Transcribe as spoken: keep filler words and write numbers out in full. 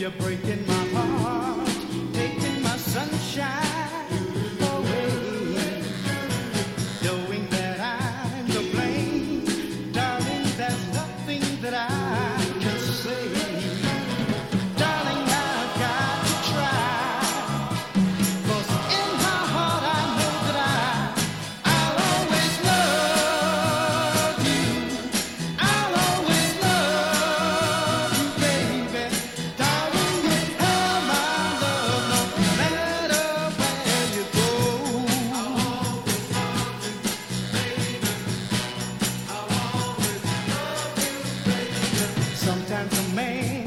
you're breaking my heart, taking my sunshine away, knowing that I'm to blame. Darling, there's nothing that I can say. Darling, I've got to try, 'cause in my heart I know that I, I'll always love you. I'll always love you, baby. Darling, you have my love no matter where you go. Sometimes a man